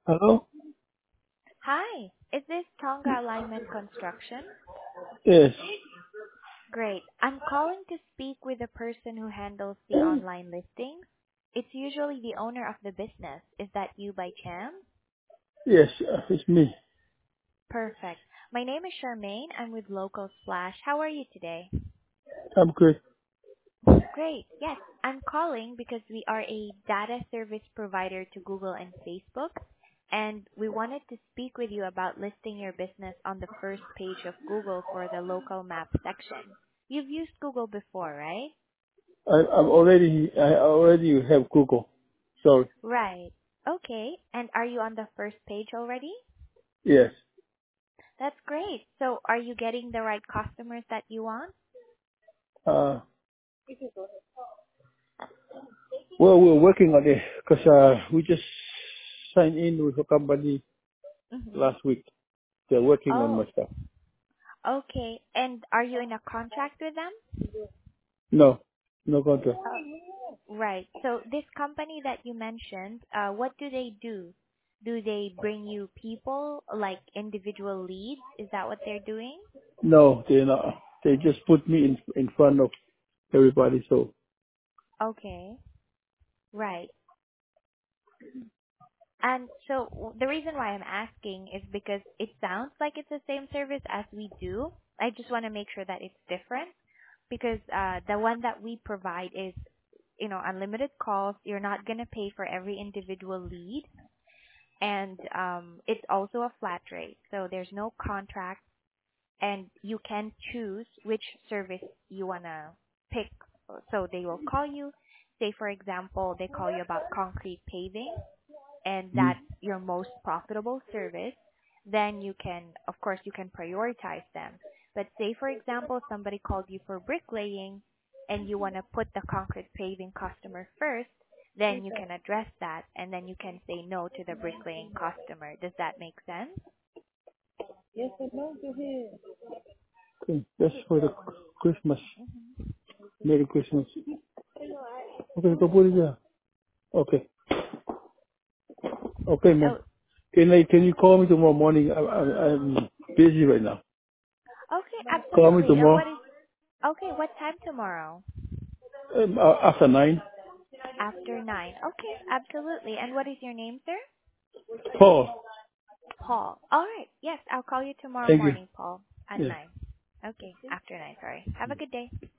Hello? Hi, is this Tonga Alignment Construction? Yes. Great. I'm calling to speak with the person who handles the online listings. It's usually the owner of the business. Is that you by chance? Yes, it's me. Perfect. My name is Charmaine. I'm with Local Splash. How are you today? I'm good. Great. Yes, I'm calling because we are a data service provider to Google and Facebook, and we wanted to speak with you about listing your business on the first page of Google for the local map section. You've used Google before, right? I already have Google. Sorry. Right. Okay. And are you on the first page already? Yes. That's great. So are you getting the right customers that you want? Uh, well, we're working on it because we just signed in with a company Mm-hmm. last week. They're working on my Oh, stuff. okay. And are you in a contract with them? No, no contract. Right. So this company that you mentioned, what do they do? Do they bring you people, like individual leads? Is that what they're doing? No, they're not. They just put me in front of everybody. So Okay. Right. And so the reason why I'm asking is because it sounds like it's the same service as we do. I just want to make sure that it's different because the one that we provide is, unlimited calls. You're not going to pay for every individual lead. And it's also a flat rate. So there's no contract and you can choose which service you want to pick. So they will call you. Say, for example, they call you about concrete paving and mm, that's your most profitable service. Then you can, of course, you can prioritize them. But say, for example, somebody called you for bricklaying and you want to put the concrete paving customer first, then you can address that and then you can say no to the bricklaying customer. Does that make sense? okay, that's for the Christmas. Merry Christmas. Okay, go put it there. Okay. Okay, mom. Oh, Can you call me tomorrow morning? I'm busy right now. okay, Call me absolutely. tomorrow Okay, what time tomorrow? after 9. After 9. Okay, absolutely. And what is your name, sir? Paul. Paul. All right. Yes, I'll call you tomorrow Thank you. morning, Paul, at Yes. 9. Okay, after 9, sorry. Have a good day.